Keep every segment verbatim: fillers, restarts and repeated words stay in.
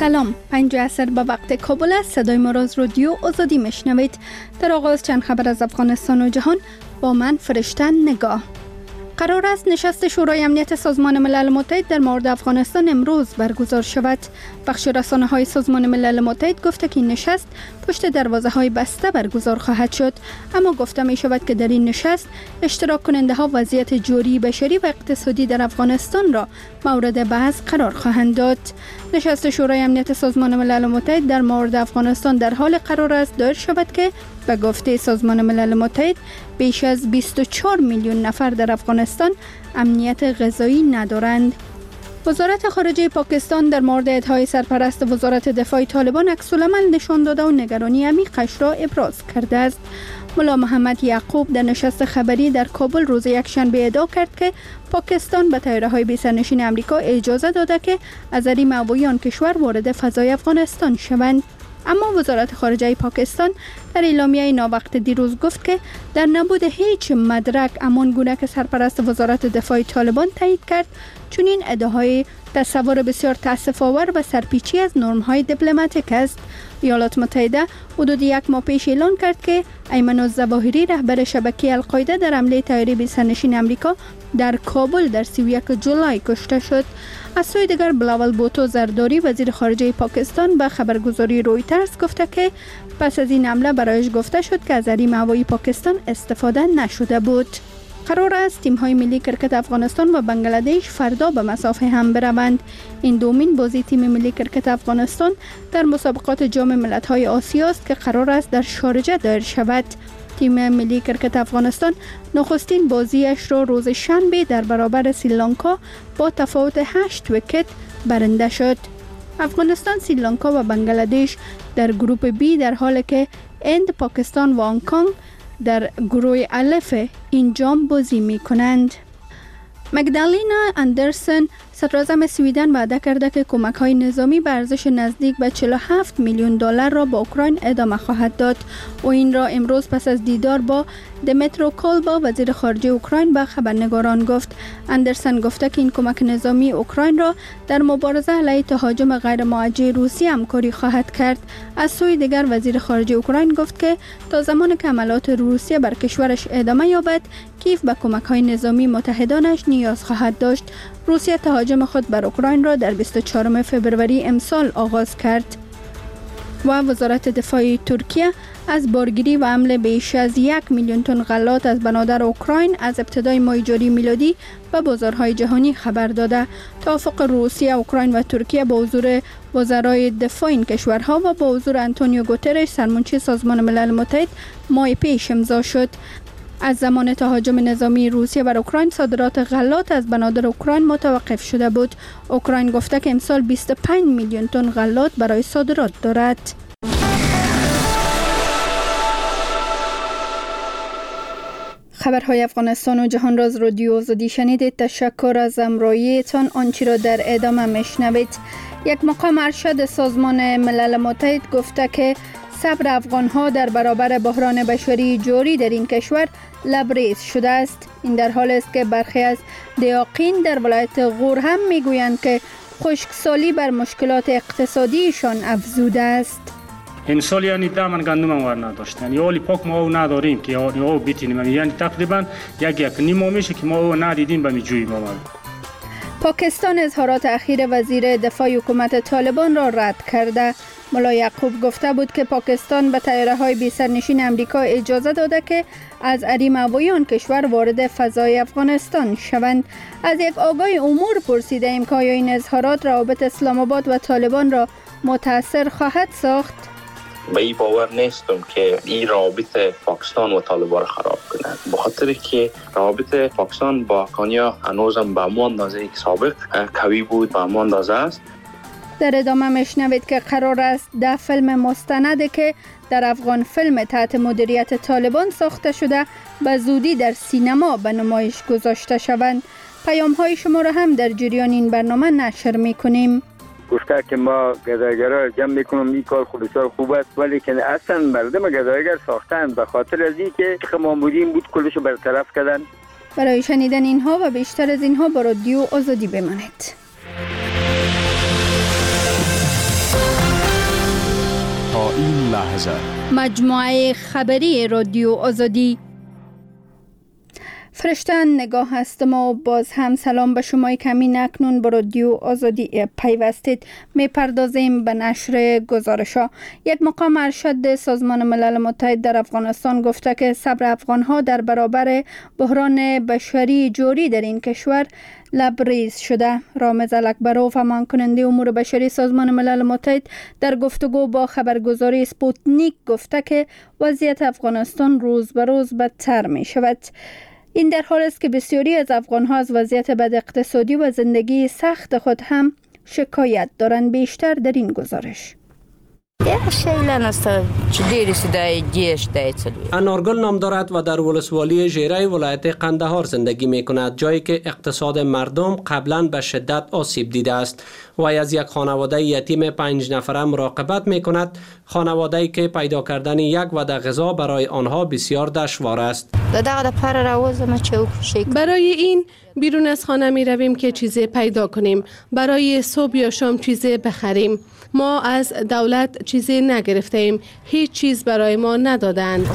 سلام، پنج عصر به وقت کابل است. صدای ما را از رادیو آزادی میشنوید. در آغاز چند خبر از افغانستان و جهان با من فرشته نگاه. قرار است نشست شورای امنیت سازمان ملل متحد در مورد افغانستان امروز برگزار شود. بخش رسانه های سازمان ملل متحد گفته که این نشست پشت دروازه های بسته برگزار خواهد شد، اما گفته می شود که در این نشست اشتراک کننده ها وضعیت جوری بشری و اقتصادی در افغانستان را مورد بحث قرار خواهند داد. نشست شورای امنیت سازمان ملل متحد در مورد افغانستان در حال قرار است دایر شود که به گفته سازمان ملل متحد بیش از بیست و چهار میلیون نفر در افغانستان امنیت غذایی ندارند. وزارت خارجه پاکستان در مورد ادعای سرپرست وزارت دفاع طالبان عکس‌العمل نشان داده و نگرانی عمیقش را ابراز کرده است. ملا محمد یعقوب در نشست خبری در کابل روز یکشنبه ادعا کرد که پاکستان به طیاره‌های بی سرنشین آمریکا اجازه داده که از حریم هوایی آن کشور وارد فضای افغانستان شوند. اما وزارت خارجه پاکستان در اعلامیه ناوقت دیروز گفت که در نبود هیچ مدرک همان گونه که سرپرست وزارت دفاع طالبان تایید کرد، چون این ادعاهای تصور بسیار تأسف‌آور و سرپیچی از نرم‌های دیپلماتیک است. ایالات متحده حدود یک ماه پیش اعلان کرد که ایمن الظواهری رهبر شبکه القاعده در حمله طیاره بی سرنشین آمریکا در کابل در سی و یک جولای کشته شد. از سوی دیگر بلاول بوتو زرداری وزیر خارجه پاکستان به خبرگزاری رویترز گفته که پس از این حمله برایش گفته شد که از حریم هوایی پاکستان استفاده نشده بود. قرار است تیم‌های ملی کرکت افغانستان و بنگلادش فردا به مسافه هم بروند. این دومین بازی تیم ملی کرکت افغانستان در مسابقات جام ملت‌های آسیا است که قرار است در شارجه دایر شود. تیم ملی کرکت افغانستان نخستین بازیش را روز شنبه در برابر سریلانکا با تفاوت هشت ویکت برنده شد. افغانستان، سریلانکا و بنگلادش در گروه بی در حالی که هند، پاکستان و هنگ کنگ در گروه الف این جام بازی می کنند. مگدالینا اندرسن صدراعظم سویدن وعده کرده که کمک‌های نظامی به ارزش نزدیک به چهل و هفت میلیون دلار را به اوکراین ادامه خواهد داد. و این را امروز پس از دیدار با دمیترو کولبا وزیر خارجه اوکراین به خبرنگاران گفت. اندرسن گفته که این کمک نظامی اوکراین را در مبارزه علیه تهاجم غیر موجه روسیه همکاری خواهد کرد. از سوی دیگر وزیر خارجه اوکراین گفت که تا زمانی که حملات روسیه بر کشورش ادامه یابد، کیف به کمک‌های نظامی متحدانش نیاز خواهد داشت. روسیه تهاجم خود بر اوکراین را در بیست و چهارم فوریه امسال آغاز کرد. و وزارت دفاع ترکیه از بارگیری و حمله بیش از یک میلیون تن غلات از بنادر اوکراین از ابتدای ماه جاری میلادی به بازارهای جهانی خبر داده. توافق روسیه، اوکراین و ترکیه با حضور وزرای دفاع این کشورها و با حضور آنتونیو گوترش سرمنشی سازمان ملل متحد ماه پیش امضا شد. از زمان تهاجم نظامی روسیه بر اوکراین صادرات غلات از بنادر اوکراین متوقف شده بود. اوکراین گفته که امسال بیست و پنج میلیون تن غلات برای صادرات دارد. خبرهای افغانستان و جهان را از رادیو آزادی شنیدید. تشکر از همراهیتان. آنچه را در ادامه میشنوید. یک مقام ارشد سازمان ملل متحد گفته که صبر افغان‌ها در برابر بحران بشری جاری در این کشور لبریز شده است. این در حالی است که برخی از دیاقین در ولایت غور هم میگویند که خشکسالی بر مشکلات اقتصادیشان افزوده است. این سال یعنی دامن گندم هم ور نداشت، یعنی اولی پاک ما او نداریم که او بیتینیم، یعنی تقریبا یک یک نیمه میشه که ما او ندیدیم به میجوی بابا. پاکستان اظهارات اخیر وزیر دفاع حکومت طالبان را رد کرده. ملا یعقوب گفته بود که پاکستان به طیاره‌های بی سرنشین آمریکا اجازه داده که از حریم هوایی آن کشور وارد فضای افغانستان شوند. از یک آگاه امور پرسیده ایم که آیا این اظهارات روابط اسلام آباد و طالبان را متاثر خواهد ساخت؟ به این باور نیستم که این روابط پاکستان و طالبان را خراب کنند، به خاطر که روابط پاکستان با افغانیا هنوزم به همون اندازه که سابق قوی بود به همون اندازه است. در ادامه میشنوید که قرار است ده فیلم مستند که در افغان فیلم تحت مدیریت طالبان ساخته شده به زودی در سینما به نمایش گذاشته شوند. پیام های شما را هم در جریان این برنامه نشر میکنیم. گفته که ما گدایگرها جمع میکنم، این کار خودشار خوب است، ولی که اصلا مردم گدایگر ساختند به خاطر از این که خمامودین بود کلشو برطرف کردن. برای شنیدن اینها و بیشتر از اینها با رادیو آزادی بمانید. این لحظه مجموعه خبری رادیو آزادی. فرشتن نگاه هستم و باز هم سلام به شما که همین اکنون به رادیو آزادی پیوستید. می پردازیم به نشر گزارش‌ها. یک مقام ارشد سازمان ملل متحد در افغانستان گفته که صبر افغان‌ها در برابر بحران بشری جاری در این کشور لبریز شده. رامز الکبروف، امان کننده امور بشری سازمان ملل متحد، در گفتگو با خبرگزاری سپوتنیک گفته که وضعیت افغانستان روز به روز بدتر می شود. این در حال است که بسیاری از افغان‌ها از وضعیت بد اقتصادی و زندگی سخت خود هم شکایت دارند. بیشتر در این گزارش. انارگل نام دارد و در ولسوالی ژیره ولایت قندهار زندگی می کند، جایی که اقتصاد مردم قبلا به شدت آسیب دیده است. و از یک خانواده یتیم پنج نفره مراقبت می کند، خانواده‌ای که پیدا کردن یک وعده غذا برای آنها بسیار دشوار است. برای این بیرون از خانه می رویم که چیزی پیدا کنیم، برای صبح یا شام چیزی بخریم. ما از دولت چیزی نگرفتیم، هیچ چیز برای ما ندادند.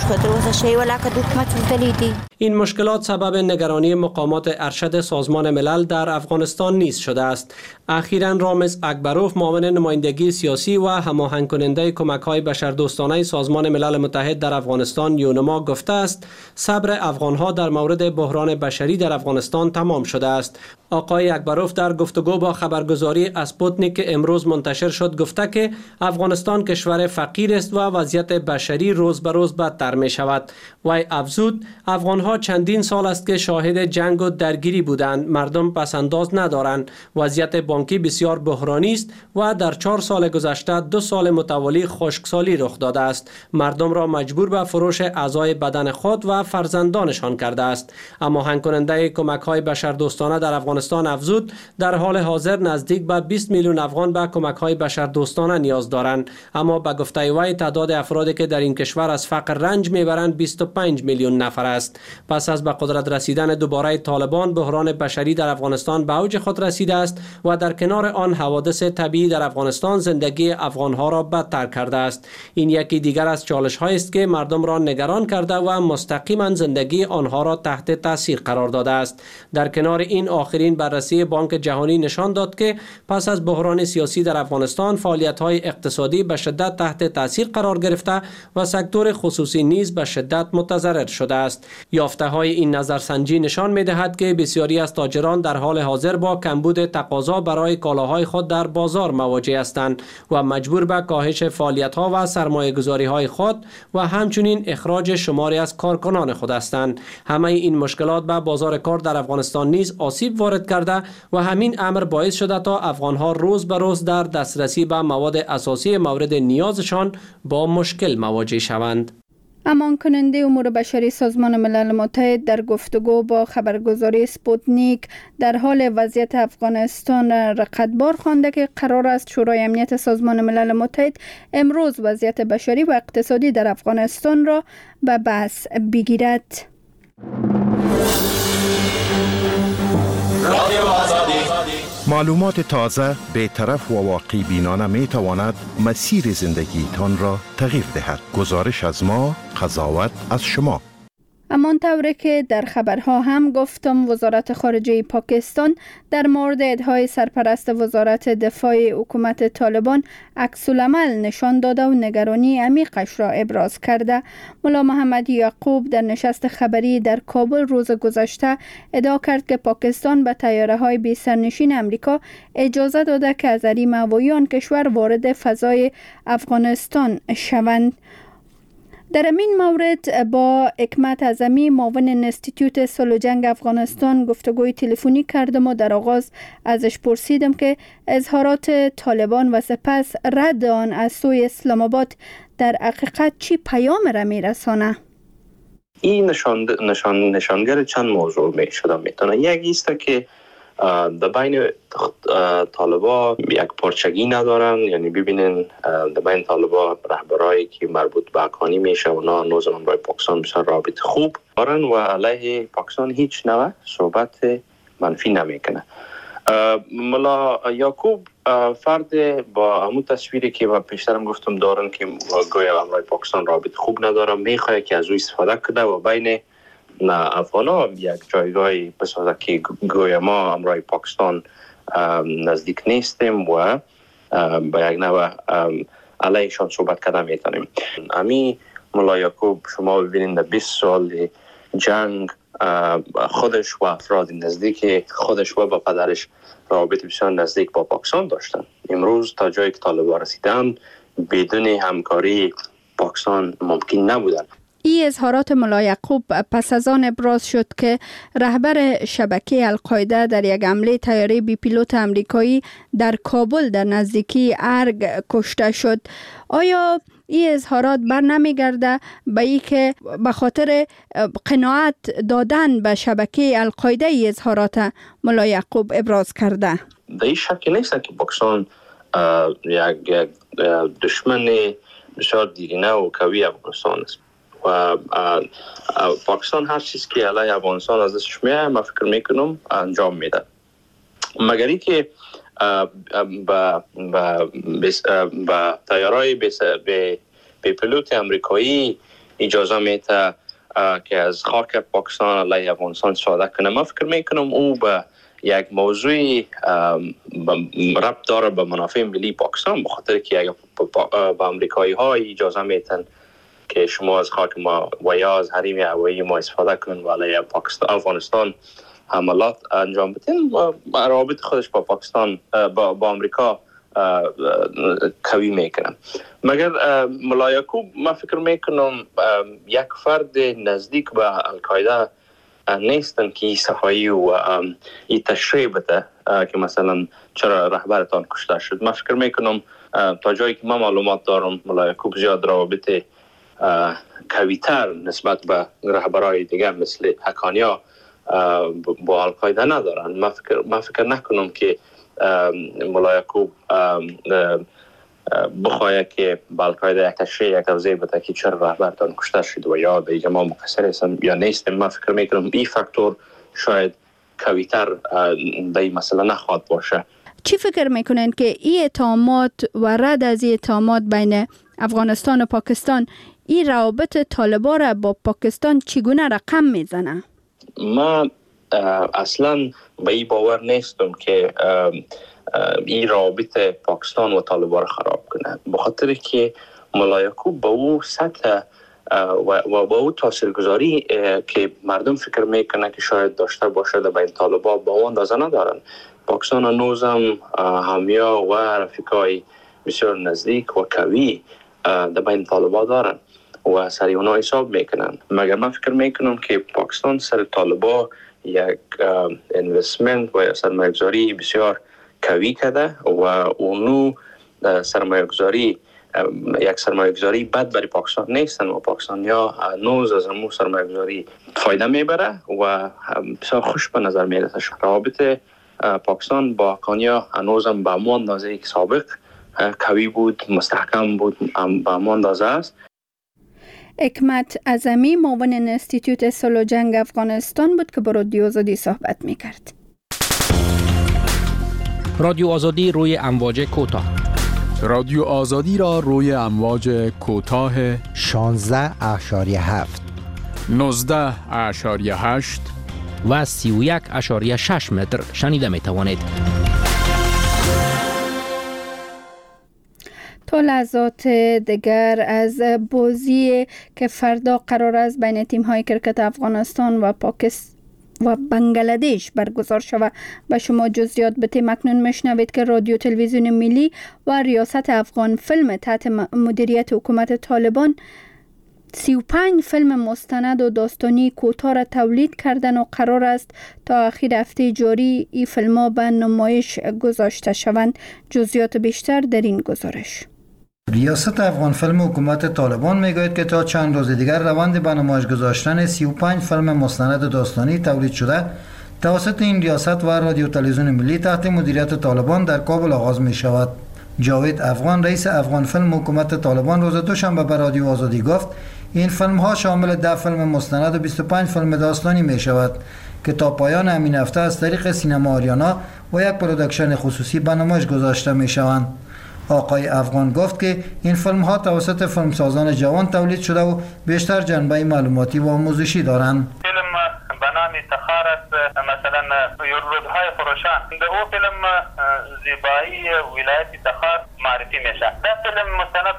این مشکلات سبب نگرانی مقامات ارشد سازمان ملل در افغانستان نیز شده است. اخیراً رامز اکبروف، معاون نمایندگی سیاسی و هماهنگ کننده کمک‌های بشردوستانه سازمان ملل متحد در افغانستان یونما، گفته است صبر افغان‌ها در مورد بحران بشری در افغانستان تمام شده است. آقای اکبروف در گفتگو با خبرگزاری اسپوتنیک که امروز منتشر شد گفته که افغانستان کشور فقیر است و وضعیت بشری روز به روز بدتر می شود. و افزود افغان‌ها چندین سال است که شاهد جنگ و درگیری بودند. مردم پسنداز ندارند. وضعیت بانکی بسیار بحرانی است و در چهار سال گذشته دو سال متوالی خشکسالی رخ داده است. مردم را مجبور به فروش اعضای بدن خود و فرزندانشان کرده است. اما هنگ کننده کمک‌های بشردوستانه در افغانستان افزود در حال حاضر نزدیک به بیست میلیون افغان به کمک‌های بشردوستانه نیاز دارند. اما به گفته وی تعداد افرادی که در این کشور از فقر رنج میبرند بیست و پنج میلیون نفر است. پس از به قدرت رسیدن دوباره طالبان، بحران بشری در افغانستان به اوج خود رسیده است و در کنار آن حوادث طبیعی در افغانستان زندگی افغان‌ها را بدتر کرده است. این یکی دیگر از چالش‌هایی است که مردم را نگران کرده و مستقیما زندگی آنها را تحت تاثیر قرار داده است. در کنار این آخرین بررسی بانک جهانی نشان داد که پس از بحران سیاسی در افغانستان فعالیت‌های اقتصادی به شدت تحت تاثیر قرار گرفته و سکتور خصوصی نیز به شدت متضرر شده است. یافته‌های این نظرسنجی نشان می‌دهد که بسیاری از تاجران در حال حاضر با کمبود تقاضا برای کالاهای خود در بازار مواجه هستند و مجبور به کاهش فعالیت‌ها و سرمایه‌گذاری‌های خود و همچنین اخراج شماری از کارکنان خود هستند. همه این مشکلات به بازار کار در افغانستان نیز آسیب وارد کرده و همین امر باعث شده تا افغان‌ها روز به روز در دسترسی به مواد اساسی مورد نیازشان با مشکل مواجه شوند. امان کننده امور بشری سازمان ملل متحد در گفتگو با خبرگزاری سپوتنیک در حال وضعیت افغانستان رقتبار خوانده که قرار است شورای امنیت سازمان ملل متحد امروز وضعیت بشری و اقتصادی در افغانستان را به بحث بگیرد. معلومات تازه، بی‌طرف و واقعی بینانه می تواند مسیر زندگیتان را تغییر دهد. گزارش از ما، قضاوت از شما. همان طوری که در خبرها هم گفتم، وزارت خارجه پاکستان در مورد ادعای سرپرست وزارت دفاع حکومت طالبان عکس‌العمل نشان داده و نگرانی عمیقش را ابراز کرده. ملا محمد یعقوب در نشست خبری در کابل روز گذشته ادعا کرد که پاکستان به طیاره‌های بی سرنشین امریکا اجازه داده که از حریم هوایی آن کشور وارد فضای افغانستان شوند. در این مورد با حکمت اعظمی، معاون انستیتوت صلح و جنگ افغانستان، گفتگوی تلفنی کردم و در آغاز ازش پرسیدم که اظهارات طالبان و سپس رد آن از سوی اسلام آباد در حقیقت چی پیام را میرسانه؟ این نشان نشان نشانگر چند موضوع می شده میتونه. یک است که در بین طالبا یک پارچگی ندارن، یعنی ببینین در بین طالبا رهبرایی که مربوط به حقانی میشه اونا نوزمان برای پاکستان بسیار رابط خوب دارن و علیه پاکستان هیچ نوع صحبت منفی نمیکنه. ملا یعقوب فرد با همون تصویری که پیشترم گفتم دارن که گویا امرای پاکستان رابط خوب نداره، میخواه که از او استفاده کنه و بین افغانا یک جایگاهی بسازه که گویا ما امرای پاکستان نزدیک نیستیم و با یک نوع علیهشان صحبت کردن میتونیم. امی ملا یعقوب شما ببینید در بیست سال جنگ خودش و افراد نزدیک خودش و با پدرش رابط بسیار نزدیک با پاکستان داشتن. امروز تا جایی که طالبان رسیدن بدون همکاری پاکستان ممکن نبودن. این اظهارات ملا یعقوب پس از آن ابراز شد که رهبر شبکه القاعده در یک حمله طیاره بی پیلوت امریکایی در کابل در نزدیکی ارگ کشته شد. آیا این اظهارات بر نمیگرده به این که به خاطر قناعت دادن به شبکه القاعده ای اظهارات ملا یعقوب ابراز کرده؟ در این شک نیست که پاکستان یک دشمن بسیار دیرینه و قوی افغانستان است و پاکستان هر چیز که علیه افغانستان از دستش میاد من فکر میکنم انجام میده، مگر ای که با با طیارهای به پیلوت امریکایی اجازه میده که از خاک پاکستان علیه افغانستان استفاده کنه. من فکر میکنم او به یک موضوع ربط داره به منافع ملی پاکستان، بخاطر که اگر با امریکایی ها اجازه میتن که شما از خاک ما و یا از حریم هوایی ما استفاده کنن و علیه پاکستان افغانستان حملات انجام بدین، روابط خودش با پاکستان با, با امریکا قوی میکنن. مگر ملا یعقوب من فکر میکنم یک فرد نزدیک به القاعده نیستن که صفایی و این تشریح بده که مثلا چرا رهبرتان کشته شد. من فکر میکنم تا جایی که من معلومات دارم ملا یعقوب زیاد روابط قوی‌تر نسبت به رهبرای دیگه مثل حقانیا با القاعده ندارن. من فکر من فکر نکنم که ملا یعقوب بخواه که با القاعده یک تشریح یک توضیح بده که چرا رهبرتان کشته شد و یا به ما مقصر هستن یا نیستیم. من فکر میکنم این فاکتور شاید قوی‌تر به این مسئله نخواهد باشه. چی فکر میکنین که این اتهامات و رد از این اتهامات بین افغانستان و پاکستان این روابط طالبان را با پاکستان چگونه رقم میزنه؟ من اصلا به این باور نیستم که این روابط پاکستان و طالبان را خراب کنه، بخاطر که ملا یعقوب با او سطح و با او تاثیرگذاری که مردم فکر میکنه که شاید داشته باشه در بین طالبان با اون اندازه ندارن. پاکستان هنوزم همیا و رفیقای بسیار نزدیک و قوی در بین طالبان دارن و سری اونا حساب میکنن. مگر من فکر میکنم که پاکستان سر طالبان یک اینوستمنت و سرمایه‌گذاری بسیار قوی کرده و اونو سرمایه‌گذاری یک سرمایه‌گذاری بد برای پاکستان نیستن و پاکستانیا هنوز از همون سرمایه‌گذاری فایده میبره و بسیار خوش به نظر میاد. روابط پاکستان با حقانیا هنوزم به همون اندازه که سابق قوی بود، مستحکم بود، به همون اندازه است. حکمت اعظمی معاون انستیتوت صلح و جنگ افغانستان بود که با رادیو آزادی صحبت میکرد. رادیو آزادی روی امواج کوتاه. رادیو آزادی را روی امواج کوتاه شانزده اشاریه هفت، نوزده اشاریه هشت و سی و یک اشاریه شش متر شنیده می توانید. تا لحظات دیگر از بازی که فردا قرار است بین تیم‌های کرکت افغانستان و پاکستان و بنگلادش برگزار شود به شما جزئیات بده. مکنون میشنوید که رادیو تلویزیون ملی و ریاست افغان فیلم تحت مدیریت حکومت طالبان سی و پنج فیلم مستند و داستانی کوتاه را تولید کردن و قرار است تا اخیر هفته جاری این فیلم‌ها به نمایش گذاشته شوند. جزئیات بیشتر در این گزارش. ریاست افغان فیلم حکومت طالبان میگوید که تا چند روز دیگر روند به نمایش گذاشتن سی و پنج فیلم مستند داستانی تولید شده توسط این ریاست و رادیو تلویزیون ملی تحت مدیریت طالبان در کابل آغاز می شود. جاوید افغان رئیس افغان فیلم حکومت طالبان روز دوشنبه به رادیو آزادی گفت این فیلم ها شامل ده فیلم مستند و بیست و پنج فیلم داستانی می شود که تا پایان همین هفته از طریق سینما آریانا و یک پروداکشن خصوصی به نمایش گذاشته می شوند. آقای افغان گفت که این فیلم ها توسط فیلمسازان جوان تولید شده و بیشتر جنبه معلوماتی و آموزشی دارند. فیلم به نام تخار است، مثلا رودهای خروشان، در او فیلم زیبایی ولایت تخار معرفی میشه. در فیلم مستند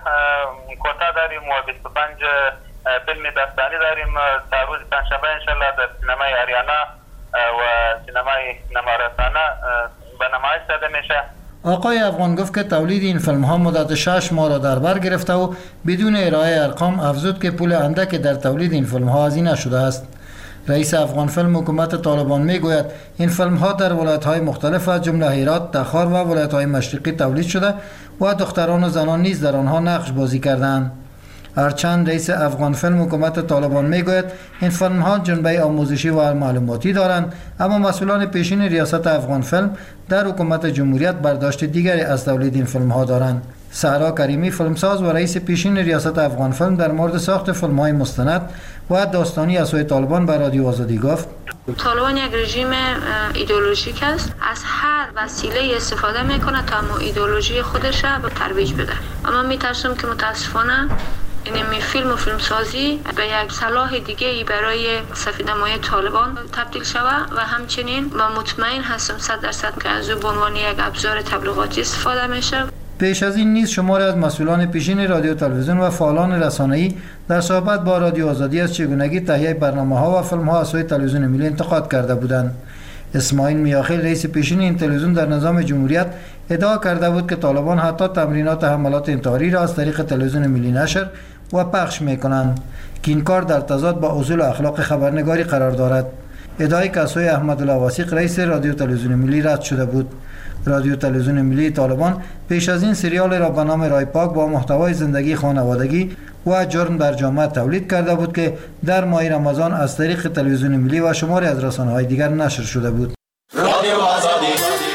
کوتا داریم و بیست و پنج فیلم داستانی داریم. تا روز پنجشنبه انشالله در سینمای آریانا و سینمای نمارسانه به نمایش داده میشه. آقای افغان گفت که تولید این فیلم ها مدت شش ماه را در بر گرفته و بدون ارائه ارقام افزود که پول اندک در تولید این فیلم ها هزینه شده است. رئیس افغان فیلم حکومت طالبان می گوید این فیلم ها در ولایت های مختلف از جمله هرات، تخار و ولایت های مشرقی تولید شده و دختران و زنان نیز در آنها نقش بازی کردند. هرچند رئیس افغان فیلم حکومت طالبان می گوید این فیلم ها جنبه آموزشی و معلوماتی دارند، اما مسئولان پیشین ریاست افغان فیلم در حکومت جمهوریت برداشت دیگری از تولید این فیلم ها دارند. سهرا کریمی فیلمساز و رئیس پیشین ریاست افغان فیلم در مورد ساخت فیلم های مستند و داستانی از سوی طالبان به رادیو آزادی گفت: طالبان یک رژیم ایدئولوژیک است، از هر وسیله استفاده میکنه تا مو ایدئولوژی خودش را به ترویج بده. اما میترسم که متاسفانه این می فیلم و فیلمسازی به یک سلاح دیگه ای برای سفیدنمایی طالبان تبدیل شود و همچنین من مطمئن هستم صد درصد که از او به عنوان یک ابزار تبلیغاتی استفاده میشه. پیش از این نیز شماری از مسئولان پیشین رادیو تلویزیون و فعالان رسانه‌ای در صحبت با رادیو آزادی از چگونگی تهیه برنامه‌ها و فیلم‌ها از سوی تلویزیون ملی انتقاد کرده بودند. اسماعیل میاخیل رئیس پیشین این تلویزیون در نظام جمهوریت ادعا کرده بود که طالبان حتی تمرینات حملات انتحاری را از طریق تلویزیون ملی نشر و پخش می‌کنند که این کار در تضاد با اصول اخلاق خبرنگاری قرار دارد. ادعای که از سوی احمدالله واسیق رئیس رادیو تلویزیون ملی رد شده بود. رادیو تلویزیون ملی طالبان پیش از این سریال را به نام رای پاک با محتوای زندگی خانوادگی و جرم در جامعه تولید کرده بود که در ماه رمضان از طریق تلویزیون ملی و شماری از رسانه‌های دیگر نشر شده بود. رادیو آزادی.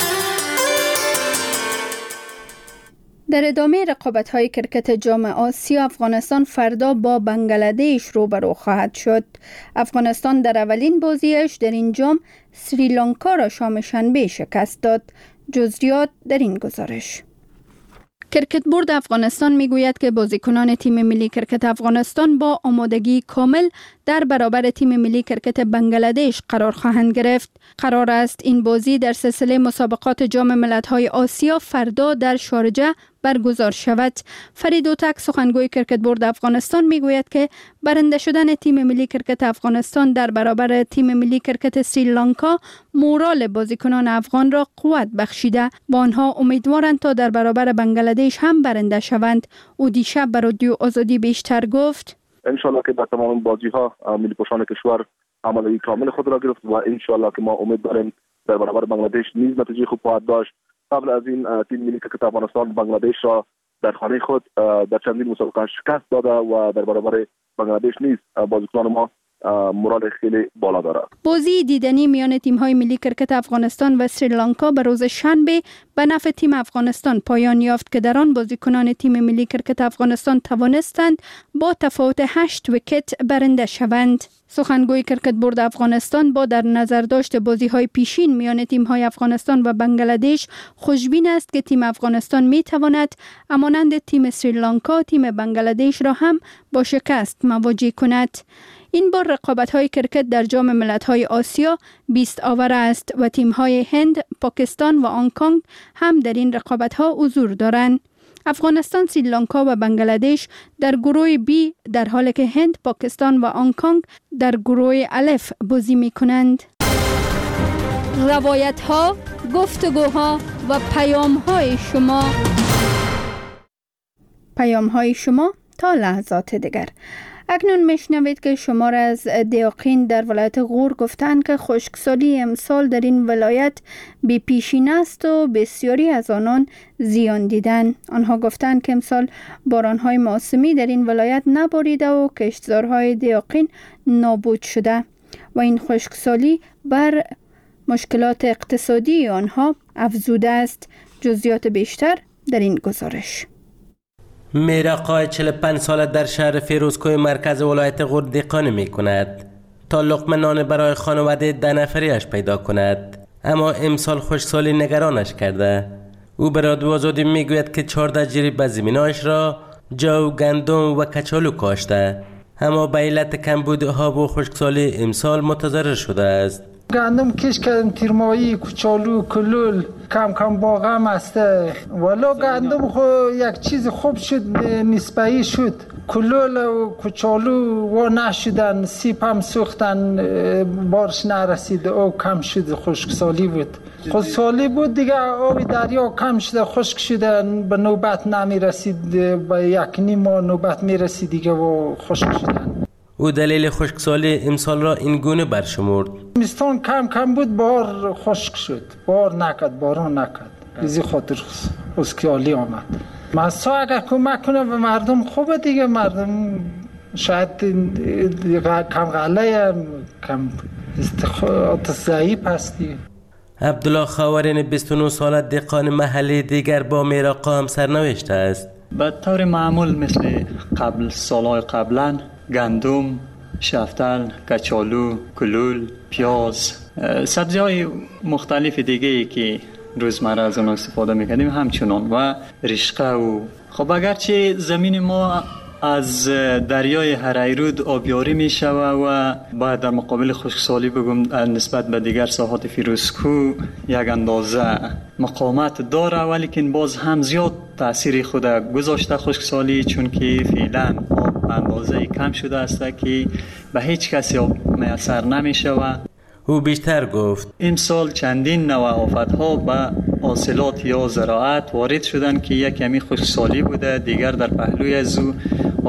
در ادامه رقابت‌های کرکت جام آسیا، افغانستان فردا با بنگلادش روبرو خواهد شد. افغانستان در اولین بازیش در این جام سریلانکا را شام شنبه شکست داد. جزئیات در این گزارش. کرکت بورد افغانستان میگوید که بازیکنان تیم ملی کرکت افغانستان با آمادگی کامل در برابر تیم ملی کرکت بنگلادش قرار خواهند گرفت. قرار است این بازی در سلسله مسابقات جام ملت‌های آسیا فردا در شارجه برگزار شود. فرید اوتک سخنگوی کرکت بورد افغانستان میگوید که برنده شدن تیم ملی کرکت افغانستان در برابر تیم ملی کرکت سریلانکا مورال بازیکنان افغان را قوت بخشیده و آنها امیدوارند تا در برابر بنگلادش هم برنده شوند. او دیشب بر رادیو آزادی بیشتر گفت: انشالله که در تمام بازی ها ملی پوشان کشور عملی کامل خود را گرفت و انشالله که ما امید داریم در برابر بنگلادش نیز نتیجه خوب خواهد داشت. قبل از این تیم ملی کرکت افغانستان بنگلادش را در خانه خود در چندین مسابقه شکست داده و در برابر بنگلادش نیز بازیکنان ما مورال خیلی بالا داره. بازی دیدنی میان تیم‌های ملی کرکت افغانستان و سریلانکا به روز شنبه به نفع تیم افغانستان پایان یافت که در آن بازیکنان تیم ملی کرکت افغانستان توانستند با تفاوت هشت ویکت برنده شوند. سخنگوی کرکت بورد افغانستان با در نظر داشت بازی‌های پیشین میان تیم‌های افغانستان و بنگلادش خوشبین است که تیم افغانستان می‌تواند همانند تیم سریلانکا تیم بنگلادش را هم با شکست مواجه کند. این بار رقابت‌های کرکت در جام ملت‌های آسیا بیست آور است و تیم‌های هند، پاکستان و هنگ کنگ هم در این رقابت‌ها حضور دارند. افغانستان، سریلانکا و بنگلادش در گروه بی در حالی که هند، پاکستان و هنگ کنگ در گروه الف بازی می‌کنند. روایت‌ها، گفتگوها و پیام‌های شما پیام‌های شما تا لحظات دیگر. اکنون میشنوید که شمار از دیاقین در ولایت غور گفتند که خشکسالی امسال در این ولایت بی پیشین است و بسیاری از آنان زیان دیدن. آنها گفتند که امسال بارانهای موسمی در این ولایت نباریده و کشتزارهای دیاقین نابود شده و این خشکسالی بر مشکلات اقتصادی آنها افزوده است. جزئیات بیشتر در این گزارش. میراقای چهل و پنج ساله در شهر فیروزکوه مرکز ولایت غور دهقانی می کند تا لقمه نان برای خانواده ده نفریش پیدا کند، اما امسال خشکسالی نگرانش کرده. او به رادیو آزادی میگوید که چهارده جریب از زمینایش را جو، گندم و کچالو کاشته، اما به علت کمبود آب و خشکسالی امسال متضرر شده است. گندم کش کردم، تیرمایی، کچالو، کلول، کم کم باغم هسته. والا گندم خو یک چیز خوب شد، نسبی شد. کلول و کچالو و نشدن، سیب هم سوختن، بارش نرسید، او کم شد، خشکسالی بود. خشکسالی بود دیگه، آب دریا کم شده، خشک شده، به نوبت نمی رسید، به یک نیم ماه نوبت می رسید دیگه و خشک شدن. او دلیل خشکسالی امسال را این گونه برشمرد. زمستان کم کم بود، بار خشک شد، بار نکرد، باران نکرد، ازی خاطر خشکسالی آمد. مسا اگر کمک کنه به مردم خوبه دیگه، مردم شاید کم غله، کم استخدام ضعیف هست دیگه. عبدالله خاورین بیست و نه ساله دهقان محلی دیگر با میراقا هم سرنوشت است. به طور معمول مثل قبل سالهای قبلا گندم، شفتل، کچالو، کلول، پیاز، سبزی های مختلف دیگه ای که روزمره از اون استفاده میکنیم همچنان و رشقه. و خب اگرچه زمین ما از دریای هریرود آبیاری میشه و باید در مقابل خشکسالی بگم نسبت به دیگر ساحات فیروزکو یک اندازه مقاومت داره، ولیکن باز هم زیاد تأثیر خود گذاشته خشکسالی، چون که فعلا آب به اندازه کم شده است که به هیچ کسی آب میسر نمیشه. و او بیشتر گفت امسال چندین نوع آفت‌ها به حاصلات یا زراعت وارد شدن که یک کمی خشکسالی بوده، دیگر در پهلوی از او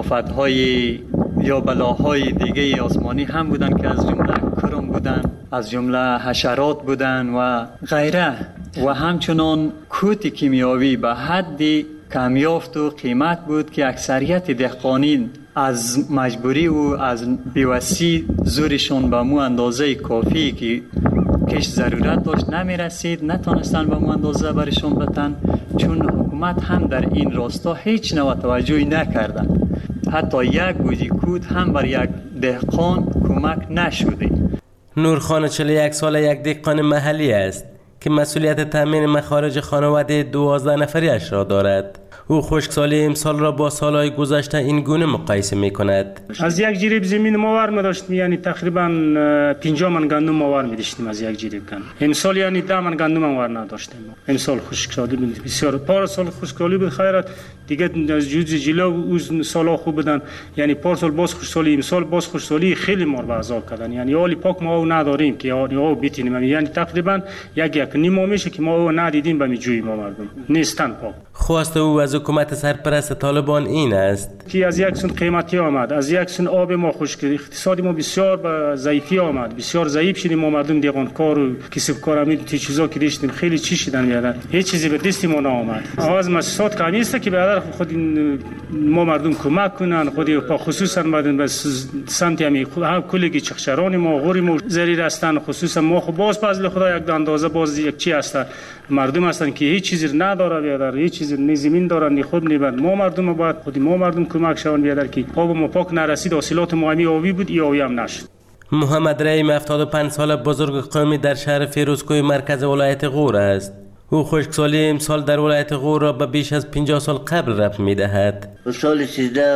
آفت‌های یا بلاهای دیگه آسمانی هم بودن که از جمله کرم بودن، از جمله حشرات بودن و غیره. و همچنان کوت کیمیاوی به حد کمیافت و قیمت بود که اکثریت دهقانین از مجبوری و از بیوسی زورشون به مو اندازه کافی که کش ضرورت داشت نمی رسید، نتونستن به مو اندازه برشون بتن، چون حکومت هم در این راستا هیچ نوع توجهی نکردن. حتی یک گوجی کود هم بر یک دهقان کمک نشده. نورخان چهل و یک ساله یک دهقان محلی است که مسئولیت تامین مخارج خانواده دوازده نفریش را دارد. او خشکسالی امسال را با سالهای گذشته این گونه مقایسه می کند. از یک جریب زمین ماور می داشتیم، یعنی تقریبا پنجاه من گندم ماور می داشتیم از یک جریب گندم. امسال یعنی ده من گندم ماور نداشتیم. امسال خشکسالی بود بسیار. پارسال خشکسالی بود خیرت دیگه، از جوز جلو اون سالا خوب بودن، یعنی پارسال باز خشکسالی، امسال باز خشکسالی خیلی مار به عذاب کردن. یعنی حالی پاک ما او نداریم که او بتونیم، یعنی تقریبا یک یک نیم ماه میشه که ما او ندیدیم به جوی ما مردم نیستن پاک. خواست او از حکومت سرپرست طالبان این است که از یک سون قیمتی آمد، از یک سون آب ما خشک، اقتصادی ما بسیار به ضعیفی آمد، بسیار ضعیف شدیم. ما مردم دیگانکار و کسبکار همین تی چیزا که داشتیم خیلی چی شدن میادن، هیچ چیزی به دست ما نآمد. آواز مسئولات کمی است که به خود ما مردم کمک کنن، خودی با خصوصا مردم به سمت همین کلگی چخشران ما غوری ما ضرر هستن، خصوصا ما خب باز فضل خدا یک اندازه باز یک چی هست مردم هستن که هیچ چیزی نداره بیادر، هیچ چیزی نه زمین دارن نه خود نه بند. ما مردم باید خودی ما مردم کمک شون بیادر که آب ما پاک نرسید، حاصلات ما همی آبی بود، ای آبی هم نشد. محمد رحیم هفتاد و پنج ساله بزرگ قومی در شهر فیروزکوه مرکز ولایت غور است. او خشکسالی امسال در ولایت غور را به بیش از پنجاه سال قبل ربط می‌دهد. سال سیزده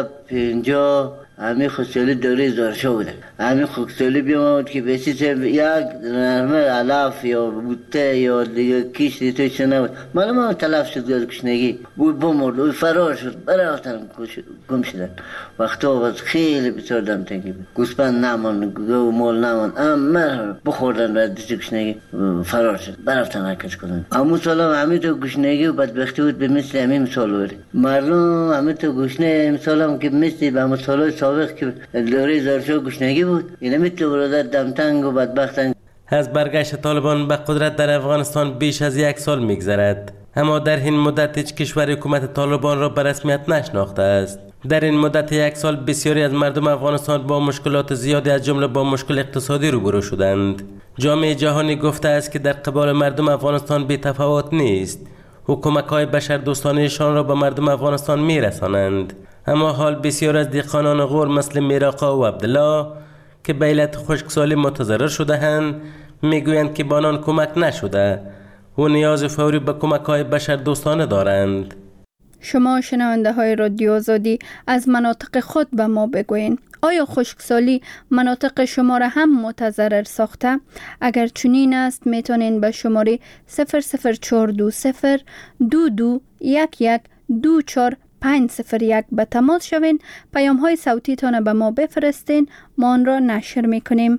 پنجاه همین خشکسالی دوره زارشا بوده. همین خشکسالی بیامد که بسیار یک نرمه علف یا بوته یا دیگه کیش دیتوش نبود. معلومه من تلف شد از گشنگی بود، بمرد و فرار شد، برفتن گم شدن. وقتا باز خیلی بسیار دم تنگی بود، گوسپند نمان، گو مال نمان، اما بخوردن و دیست گشنگی فرار شد، برفتن حرکت کردن. همون سال هم همین تو گشنگی و بدبختی بود به مثل همین مثال بوده. مردم همین تو گشنه امسال هم که مثل به همون سالهای سابق که دوره زارشا گشنگی بود، این همین تو برادر دمتنگ و بدبختن. از برگشت طالبان به قدرت در افغانستان بیش از یک سال میگذرد، اما در این مدت هیچ کشور حکومت طالبان را به رسمیت نشناخته است. در این مدت یک سال بسیاری از مردم افغانستان با مشکلات زیادی از جمله با مشکل اقتصادی روبرو شدند. جامعه جهانی گفته است که در قبال مردم افغانستان بی تفاوت نیست. و کمک‌های بشردوستانه‌شان را به مردم افغانستان می‌رسانند. اما حال بسیار از دهقانان غور مثل میراقا و عبدالله که به علت خشکسالی متضرر شده‌اند میگویند که به آنان کمک نشده و نیاز فوری به کمک‌های بشردوستانه دارند. شما شنونده های رادیو آزادی از مناطق خود به ما بگوین. آیا خشکسالی مناطق شما را هم متضرر ساخته؟ اگر چنین است میتونین به شماره صفر صفر چهار دو صفر دو دو یک یک دو چهار پنج صفر یک به تماس شوین. پیام های صوتی تان به ما بفرستین، ما آن را نشر میکنیم.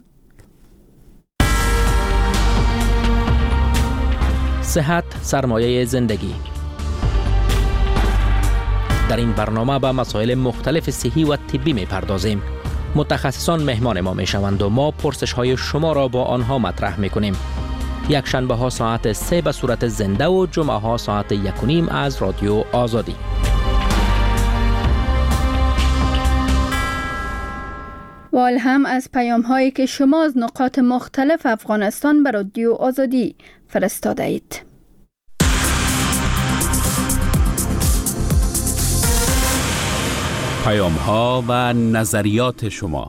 صحت سرمایه زندگی. در این برنامه به مسائل مختلف صحی و طبی می پردازیم. متخصصان مهمان ما می شوند و ما پرسش های شما را با آنها مطرح می کنیم. یک شنبه ها ساعت سه به صورت زنده و جمعه ها ساعت یک و نیم از رادیو آزادی. وال هم از پیام هایی که شما از نقاط مختلف افغانستان به رادیو آزادی فرستاده اید. پیام ها و نظریات شما.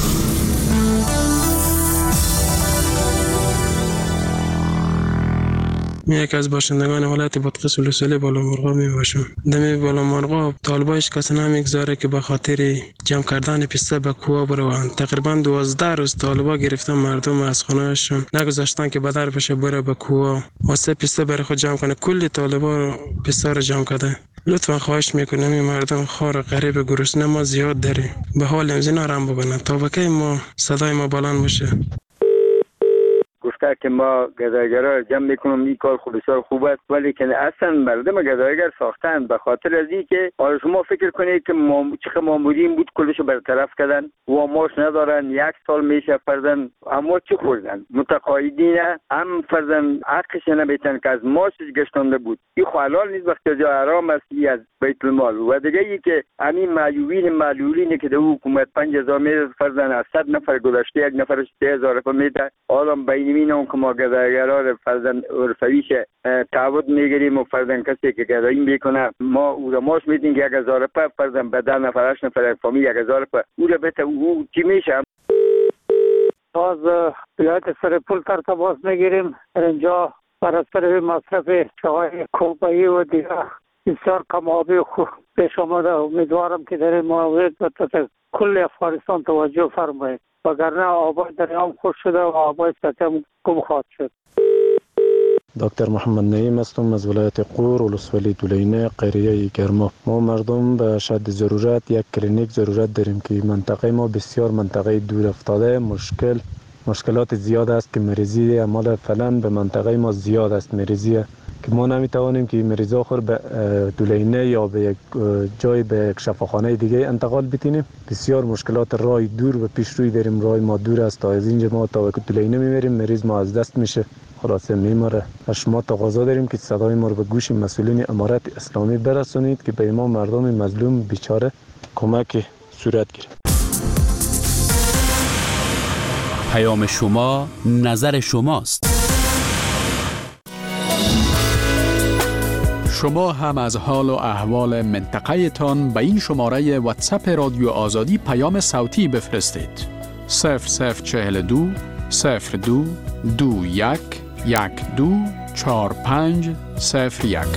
من یک از باشندگان ولایت بادغیس ولسوالی بالامرغاب می باشم. دم بالامرغاب طالبایش کسی نمیگذاره که به خاطر جمع کردن پیسته به کوه بروند. تقریبا دوازده روز طالبا گرفتن مردم از خانه‌شون، نگذاشتن که به در بشه بره به کوه واسه پیسته برای خود جمع کنه. کلی طالبا پیسته رو جمع کرده. لطفا خواهش میکنم این مردم خار غریب گرسنه ما زیاد داریم، به حال امزینا رم ببینن تا وکی ما صدای ما بلند باشه. گفته که ما گدایگرها جمع میکنم، این کار خودشار خوب است، ولی که اصلا مردم گدایگر ساختن به خاطر از این که آره شما فکر کنید که ما چه مامورین بود کلشو برطرف کردن و ماش ندارن، یک سال میشه فرزن اما چه خوردن متقاعدین هم فرزن حقش نمیتن که از ماشش گشتنده بود. این حلال نیست وقتی جا حرام است از بیت المال. و دیگه ای که همین معیوبین معلولین که در حکومت پنج هزار میده فرزن از صد نفر گذشته یک نفرش ده هزار میده، آدم بین اون که ما گدایگرها رو فرزن عرفویش تعهد میگیریم و فرزن کسی که گدایی میکنه ما او را ماش میدیم که یک هزار پا فرزن به ده نفر هشت نفر یک فامیل یک هزار پا او را بته او چی میشه. از ولایت سرپل ترتباس میگیریم. اینجا بر اثر مصرف چای کوبایی و دیگه بسیار کمابی خوب پیش آمده. امیدوارم که در این مورد کل افغانستان توجه فرمایید، وگرنه آبای دریام خوش شده و آبای سطح هم کم خواهد شد. دکتر محمد نعیم هستم از ولایت غور ولسوالی دولینه قریه گرما. ما مردم به شدت ضرورت یک کلینیک ضرورت داریم که منطقه ما بسیار منطقه دور افتاده، مشکل مشکلات زیاد است که مریضی اعمال فعلا به منطقه ما زیاد است مریضی که ما نمیتوانیم که مریضا خور به دولینه یا به یک جای به یک شفاخانه دیگه انتقال بتینیم. بسیار مشکلات راه دور و پیش روی داریم، راه ما دور است تا از اینجا ما تا دولینه میبریم مریض ما از دست میشه، خلاصه میمره. از شما تقاضا داریم که صدای ما رو به گوش مسئولین امارت اسلامی برسونید که به ما مردم مظلوم بیچاره کمک صورت گیره. پیام شما نظر شماست. شما هم از حال و احوال منطقه تان به این شماره واتساپ رادیو آزادی پیام صوتی بفرستید. صفر صفر چهل دو صفر دو دو یک یک دو چهار پنج صفر یک.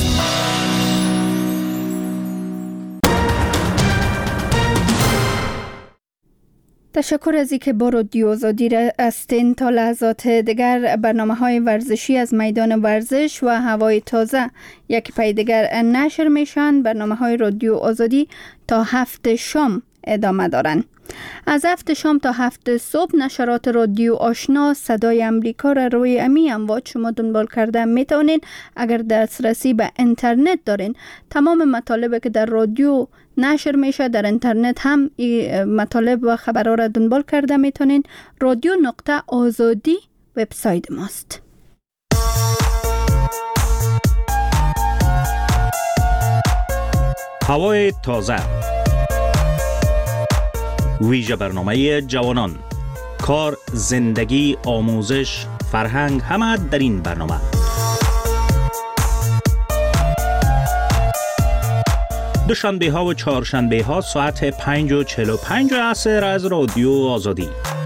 تشکر از اینکه با رادیو آزادی هستین. تا لحظات دیگر برنامه های ورزشی از میدان ورزش و هوای تازه یک پای دیگر نشر میشن. برنامه های رادیو آزادی تا هفت شام ادامه دارن. از هفت شام تا هفت صبح نشرات رادیو آشنا صدای امریکا را روی امی امواج شما دنبال کرده میتونین. اگر دسترسی به اینترنت دارین تمام مطالب که در رادیو نشر میشه در اینترنت هم این مطالب و خبرها را دنبال کرده میتونین. رادیو نقطه آزادی وبسایت ماست. هوای تازه، ویژه برنامه جوانان، کار، زندگی، آموزش، فرهنگ، همه در این برنامه. دوشنبه ها و چهارشنبه ها ساعت پنج و چهل و پنج عصر از رادیو آزادی.